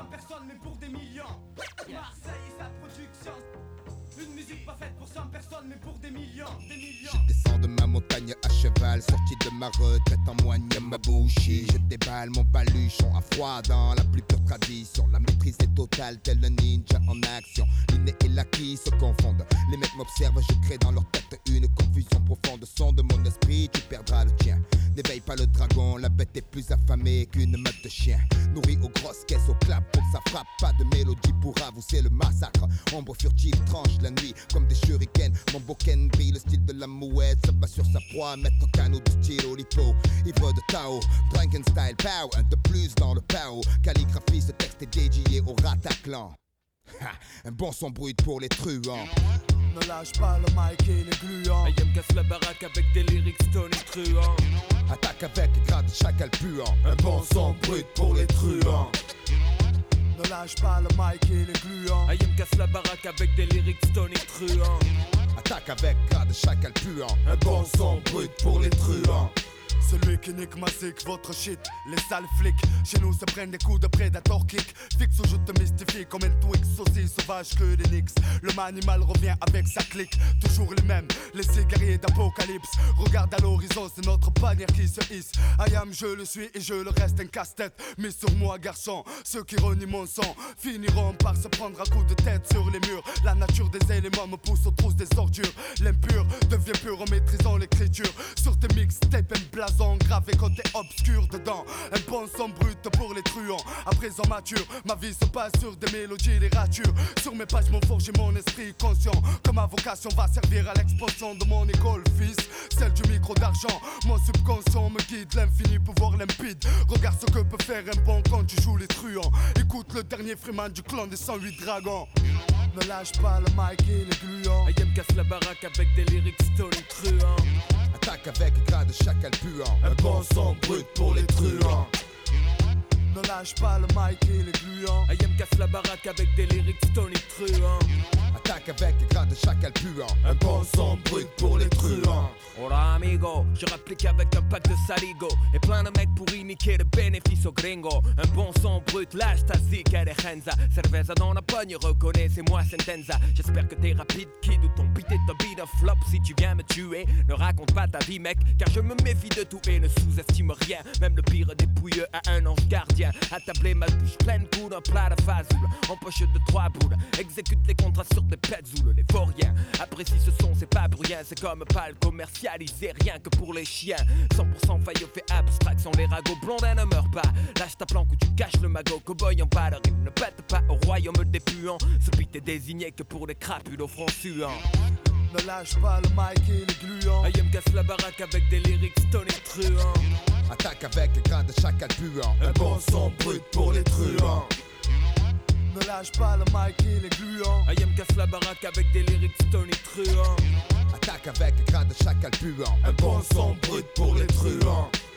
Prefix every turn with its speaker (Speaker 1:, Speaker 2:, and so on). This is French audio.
Speaker 1: 100 personnes mais pour des millions. Marseille et sa production. Une musique pas faite pour 100 personnes mais pour des millions, des millions.
Speaker 2: Je descends de ma montagne à cheval, sorti de ma retraite en moigne ma bouchie. Je déballe mon baluchon à froid dans la plus pure tradition. La maîtrise est totale tel un ninja en action. L'inné et l'acquis se confondent. Les mecs m'observent, je crée dans leur tête une confusion profonde. Son de mon esprit, tu perdras le tien. N'éveille pas le dragon, la bête est plus affamée qu'une meute de chiens. Nourrie aux grosses caisses, au clap pour que ça frappe. Pas de mélodie pour avouer le massacre. Ombre furtive tranche la nuit comme des shurikens. Mon boken brille, le style de la mouette se bat sur sa proie, mettre canot de style au lipo. Ivre de Tao, Drunken style pow. Un de plus dans le pao. Calligraphie, ce texte est dédié au Rataclan. Un bon son brut pour les truands.
Speaker 3: Ne lâche pas le mic et les gluants.
Speaker 4: IM casse la baraque avec des lyrics Tony truands.
Speaker 2: Attaque avec grade chacal puant.
Speaker 3: Un bon son brut pour les truands. Ne lâche pas le mic et les gluants.
Speaker 4: IM casse la baraque avec des lyrics Tony truands.
Speaker 2: Attaque avec grade chacal puant.
Speaker 3: Un bon son brut pour les truands. Celui qui nique ma zik, votre shit, les sales flics. Chez nous se prennent des coups de prédator kick. Fixe où je te mystifie comme un Twix, aussi sauvage que des Knicks. Le manimal revient avec sa clique, toujours les mêmes, les guerriers d'apocalypse. Regarde à l'horizon, c'est notre bannière qui se hisse. I am, je le suis et je le reste un casse-tête. Mais sur moi garçon, ceux qui renient mon sang finiront par se prendre un coup de tête sur les murs. La nature des éléments me pousse aux trousses des ordures. L'impur devient pur en maîtrisant l'écriture. Sur tes mixtapes, un blason gravé côté obscur dedans. Un bon son brut pour les truands. À présent mature, ma vie se passe sur des mélodies, les ratures. Sur mes pages m'ont forgé mon esprit conscient. Que ma vocation va servir à l'expansion de mon école, fils. Celle du micro d'argent. Mon subconscient me guide, l'infini pouvoir limpide. Regarde ce que peut faire un bon quand tu joues les truands. Écoute le dernier Freeman du clan des 108 dragons. Ne lâche pas le mic et les gluants.
Speaker 4: IM casse la baraque avec des lyrics Tony truands.
Speaker 2: Attaque avec grade chacal puant.
Speaker 3: Un bon son brut pour les truands. Ne lâche pas le mic et les gluants.
Speaker 4: IM casse la baraque avec des lyrics Tony truands.
Speaker 2: Attaque avec grade chacal puant.
Speaker 3: Un bon son brut pour les truands.
Speaker 4: Hola amigo, je rapplique avec un pack de saligo. Et plein de mecs pour niquer le bénéfice au gringo. Un bon son brut, lâche ta zik, elle est Renza. Cerveza dans la pogne, reconnais, c'est moi Sentenza. J'espère que t'es rapide, kid, ou ton beat est un beat of flop. Si tu viens me tuer, ne raconte pas ta vie mec. Car je me méfie de tout et ne sous-estime rien. Même le pire des pouilleux a un ange gardien. Attablé ma bouche pleine coup d'un plat de fazoule. En poche de 3 boules, exécute les contrats sur des petzoules. Les vauriens apprécient ce son, c'est pas pour rien. C'est comme pas le commercialisé, rien que pour les chiens. 100% faillot fait abstraction, les ragots blondins ne meurent pas. Lâche ta planque où tu caches le magot. Cowboy en ballerine, ne pète pas au royaume des puants. Ce beat est désigné que pour les crapules au front suant.
Speaker 3: Ne lâche pas le mic et les gluants.
Speaker 4: IM casse la baraque avec des lyrics Tony truands.
Speaker 2: Attaque avec grade chacal puant.
Speaker 3: Un bon son brut pour les truands. Ne lâche pas le mic et les gluants.
Speaker 4: IM casse la baraque avec des lyrics Tony truands.
Speaker 2: Attaque avec grade chacal puant.
Speaker 3: Un bon son brut pour les truands.